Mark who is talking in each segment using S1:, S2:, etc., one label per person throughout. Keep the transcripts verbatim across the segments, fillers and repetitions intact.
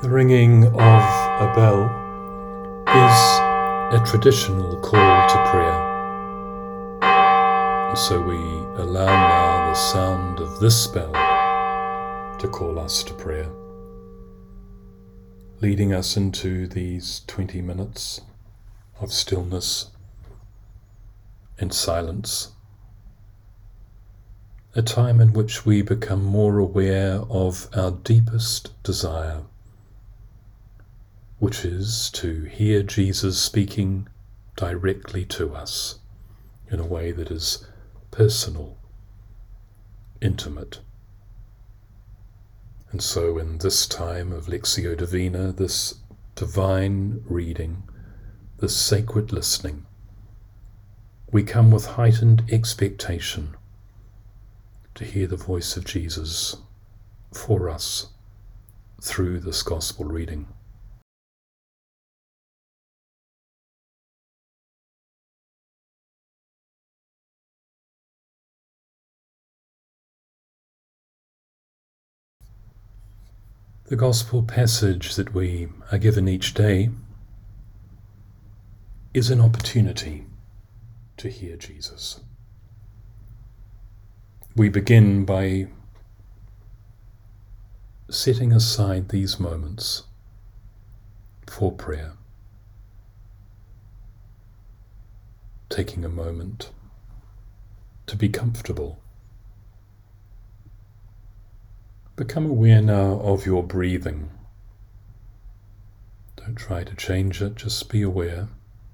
S1: The ringing of a bell is a traditional call to prayer. And so we allow now the sound of this bell to call us to prayer, leading us into these twenty minutes of stillness and silence, a time in which we become more aware of our deepest desire, which is to hear Jesus speaking directly to us in a way that is personal, intimate. And so in this time of Lectio Divina, this divine reading, this sacred listening, we come with heightened expectation to hear the voice of Jesus for us through this gospel reading. The gospel passage that we are given each day is an opportunity to hear Jesus. We begin by setting aside these moments for prayer, taking a moment to be comfortable. Become aware now of your breathing. Don't try to change it, just be aware.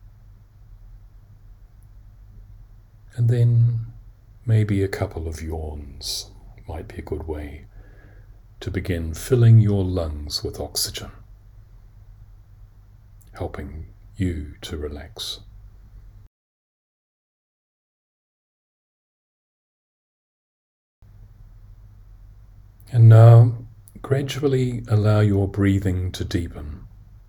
S1: And then maybe a couple of yawns might be a good way to begin filling your lungs with oxygen, helping you to relax. And now, gradually allow your breathing to deepen.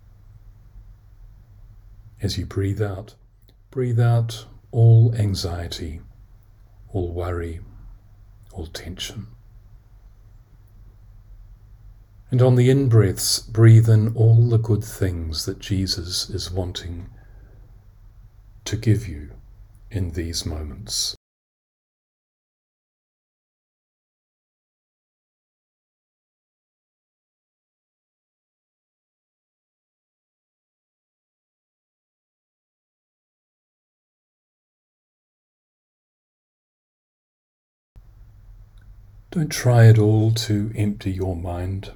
S1: As you breathe out, breathe out all anxiety, all worry, all tension. And on the in-breaths, breathe in all the good things that Jesus is wanting to give you in these moments. Don't try at all to empty your mind.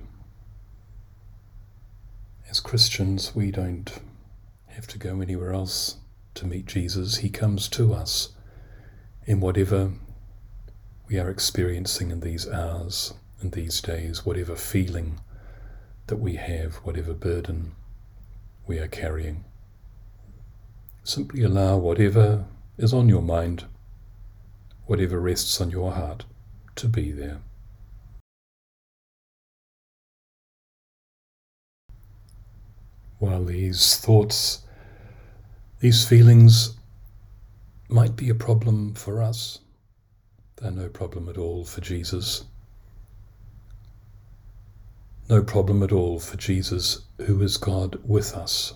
S1: As Christians, we don't have to go anywhere else to meet Jesus. He comes to us in whatever we are experiencing in these hours and these days, whatever feeling that we have, whatever burden we are carrying. Simply allow whatever is on your mind, whatever rests on your heart, to be there. While these thoughts, these feelings might be a problem for us, they're no problem at all for Jesus. No problem at all for Jesus, who is God with us.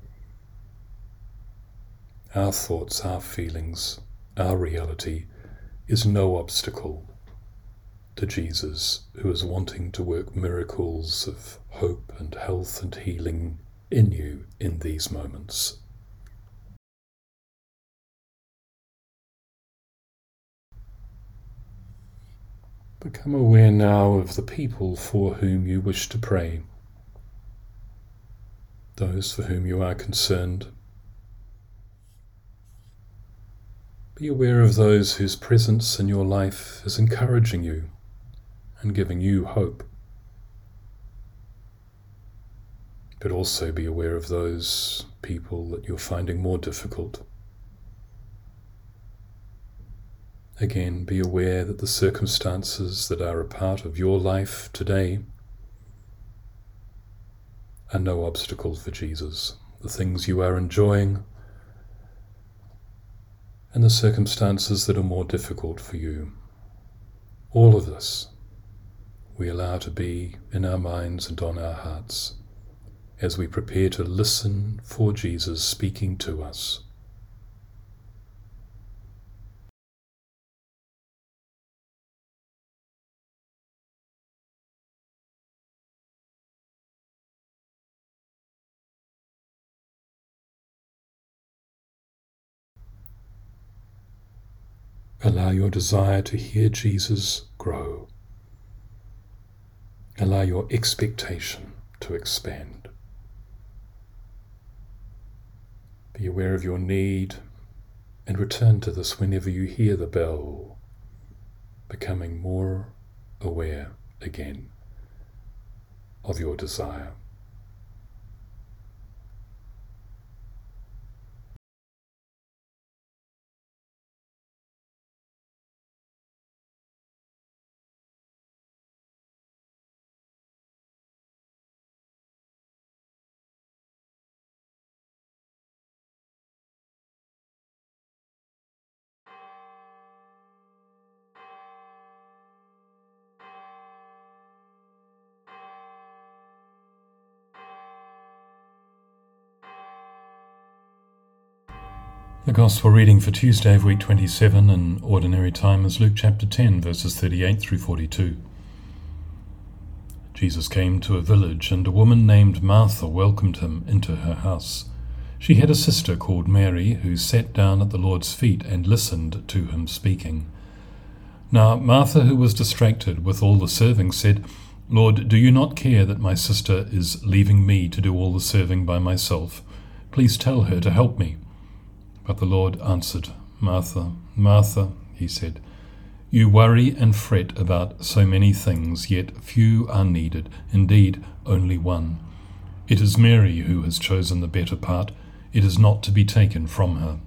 S1: Our thoughts, our feelings, our reality is no obstacle to Jesus, who is wanting to work miracles of hope and health and healing in you in these moments. Become aware now of the people for whom you wish to pray, those for whom you are concerned. Be aware of those whose presence in your life is encouraging you and giving you hope. But also be aware of those people that you're finding more difficult. Again, be aware that the circumstances that are a part of your life today are no obstacle for Jesus. The things you are enjoying and the circumstances that are more difficult for you. All of this we allow to be in our minds and on our hearts as we prepare to listen for Jesus speaking to us. Allow your desire to hear Jesus grow. Allow your expectation to expand. Be aware of your need and return to this whenever you hear the bell, becoming more aware again of your desire. The Gospel reading for Tuesday of week twenty-seven in Ordinary Time is Luke chapter ten, verses thirty-eight through forty-two. Jesus came to a village, and a woman named Martha welcomed him into her house. She had a sister called Mary, who sat down at the Lord's feet and listened to him speaking. Now Martha, who was distracted with all the serving, said, "Lord, do you not care that my sister is leaving me to do all the serving by myself? Please tell her to help me." But the Lord answered, "Martha, Martha," he said, "you worry and fret about so many things, yet few are needed, indeed only one. It is Mary who has chosen the better part. It is not to be taken from her."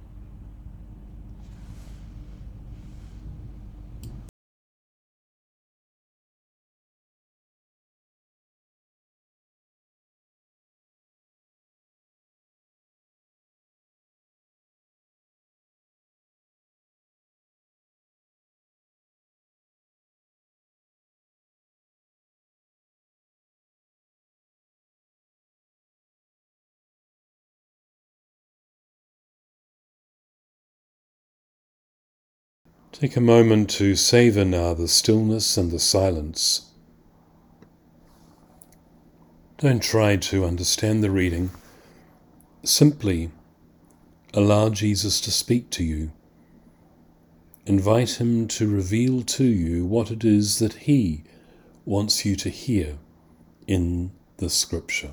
S1: Take a moment to savor now the stillness and the silence. Don't try to understand the reading. Simply allow Jesus to speak to you. Invite him to reveal to you what it is that he wants you to hear in the scripture.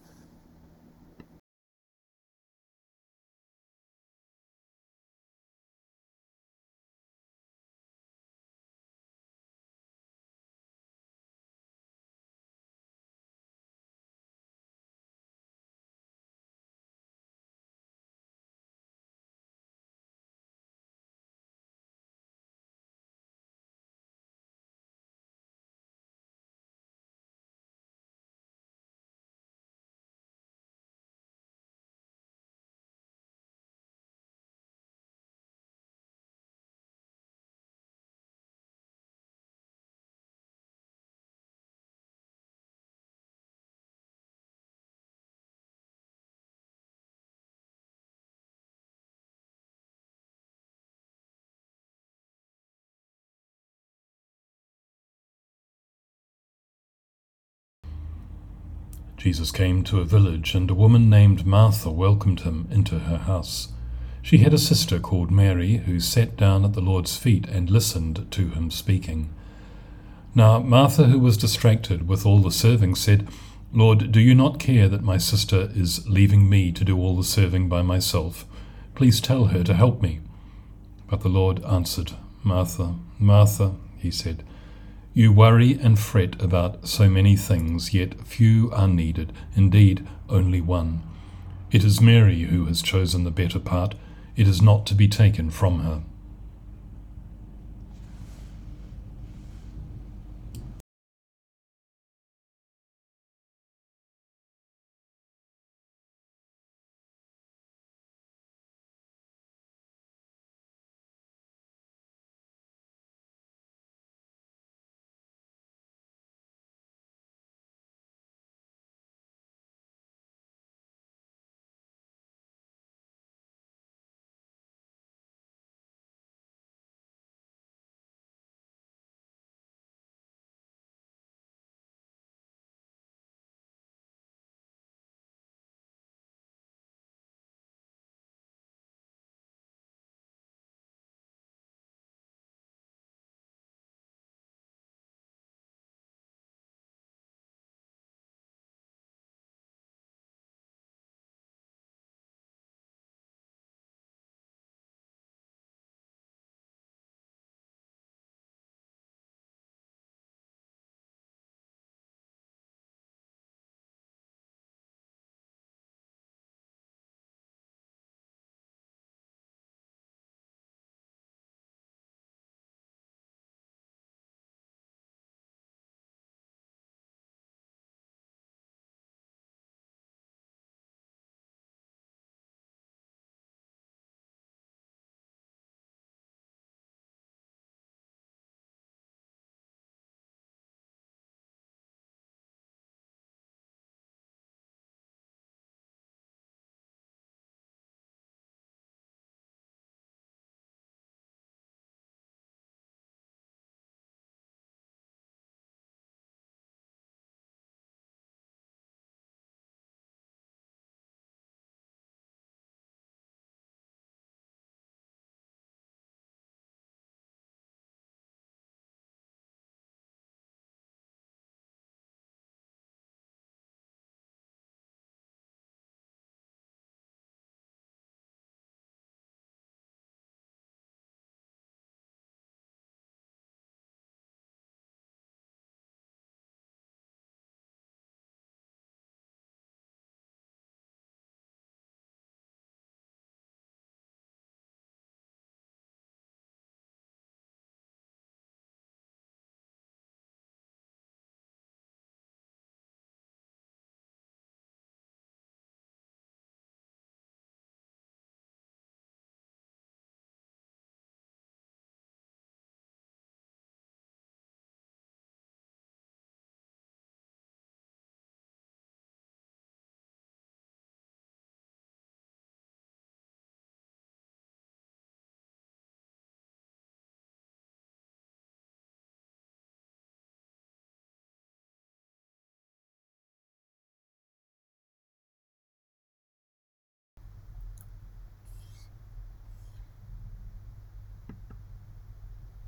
S1: Jesus came to a village, and a woman named Martha welcomed him into her house. She had a sister called Mary, who sat down at the Lord's feet and listened to him speaking. Now Martha, who was distracted with all the serving, said, "Lord, do you not care that my sister is leaving me to do all the serving by myself? Please tell her to help me." But the Lord answered, "Martha, Martha," he said, "you worry and fret about so many things, yet few are needed, indeed only one. It is Mary who has chosen the better part. It is not to be taken from her."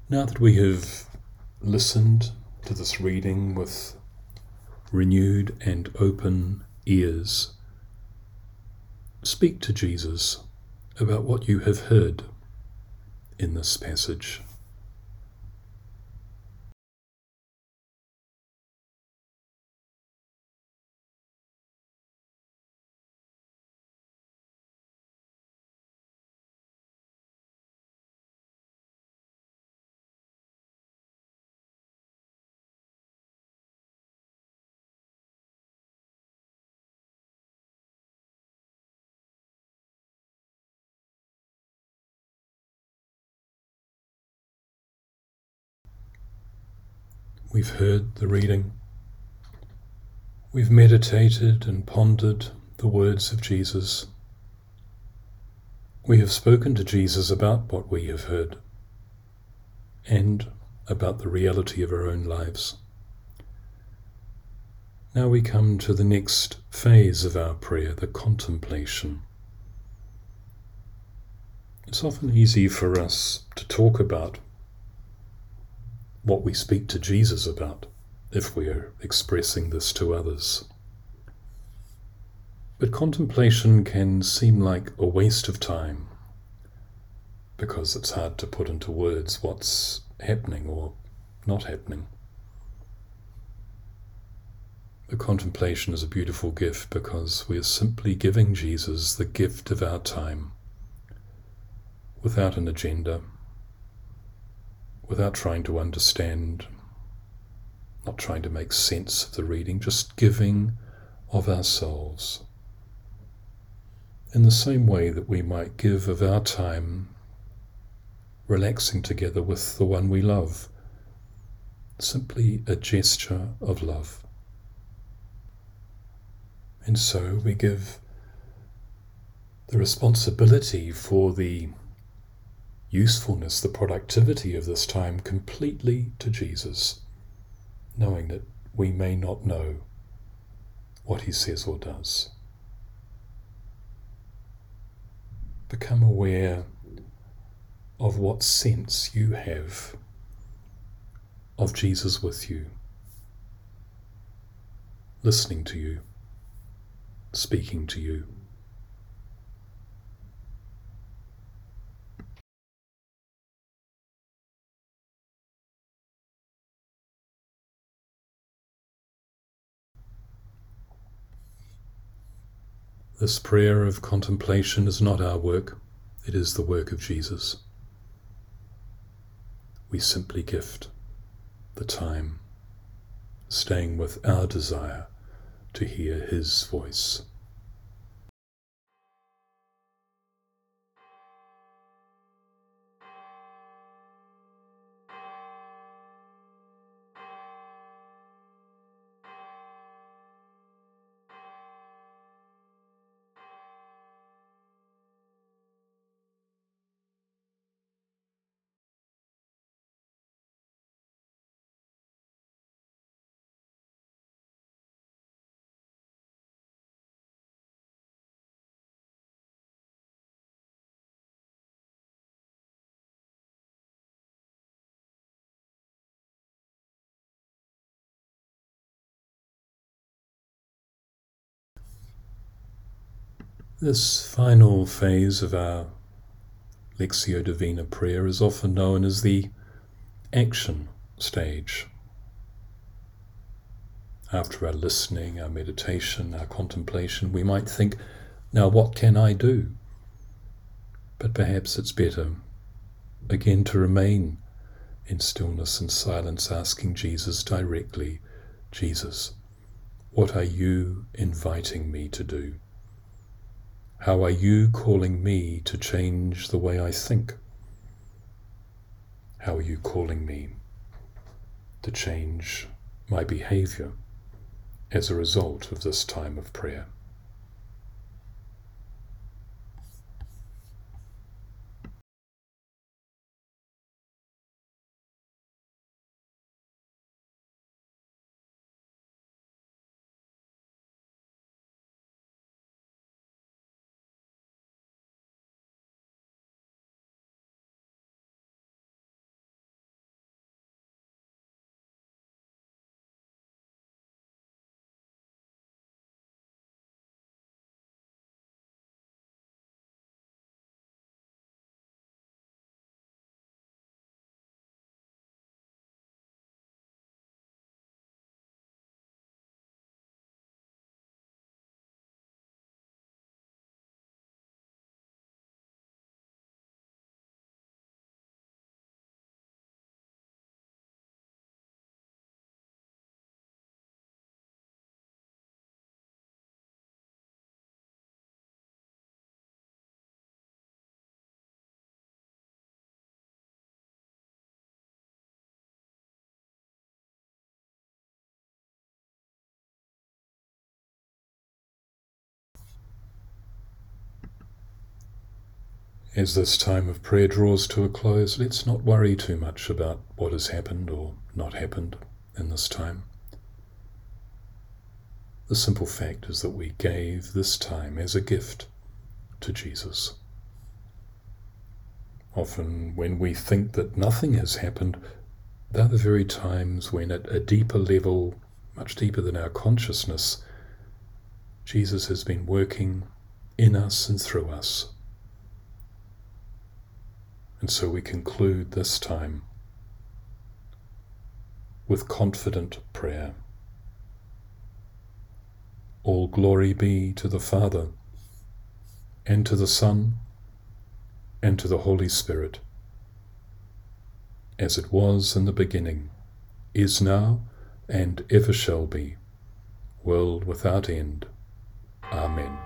S1: Now that we have listened to this reading with renewed and open ears, speak to Jesus about what you have heard in this passage. We've heard the reading. We've meditated and pondered the words of Jesus. We have spoken to Jesus about what we have heard and about the reality of our own lives. Now we come to the next phase of our prayer, the contemplation. It's often easy for us to talk about what we speak to Jesus about if we are expressing this to others. But contemplation can seem like a waste of time because it's hard to put into words what's happening or not happening. The contemplation is a beautiful gift because we are simply giving Jesus the gift of our time without an agenda, without trying to understand, not trying to make sense of the reading, just giving of ourselves. In the same way that we might give of our time relaxing together with the one we love, simply a gesture of love. And so we give the responsibility for the usefulness, the productivity of this time completely to Jesus, knowing that we may not know what he says or does. Become aware of what sense you have of Jesus with you, listening to you, speaking to you. This prayer of contemplation is not our work, it is the work of Jesus. We simply gift the time, staying with our desire to hear his voice. This final phase of our Lectio Divina prayer is often known as the action stage. After our listening, our meditation, our contemplation, we might think, now what can I do? But perhaps it's better, again, to remain in stillness and silence, asking Jesus directly, Jesus, what are you inviting me to do? How are you calling me to change the way I think? How are you calling me to change my behavior as a result of this time of prayer? As this time of prayer draws to a close, let's not worry too much about what has happened or not happened in this time. The simple fact is that we gave this time as a gift to Jesus. Often when we think that nothing has happened, they're the very times when at a deeper level, much deeper than our consciousness, Jesus has been working in us and through us. And so we conclude this time with confident prayer. All glory be to the Father, and to the Son, and to the Holy Spirit, as it was in the beginning, is now, and ever shall be, world without end. Amen.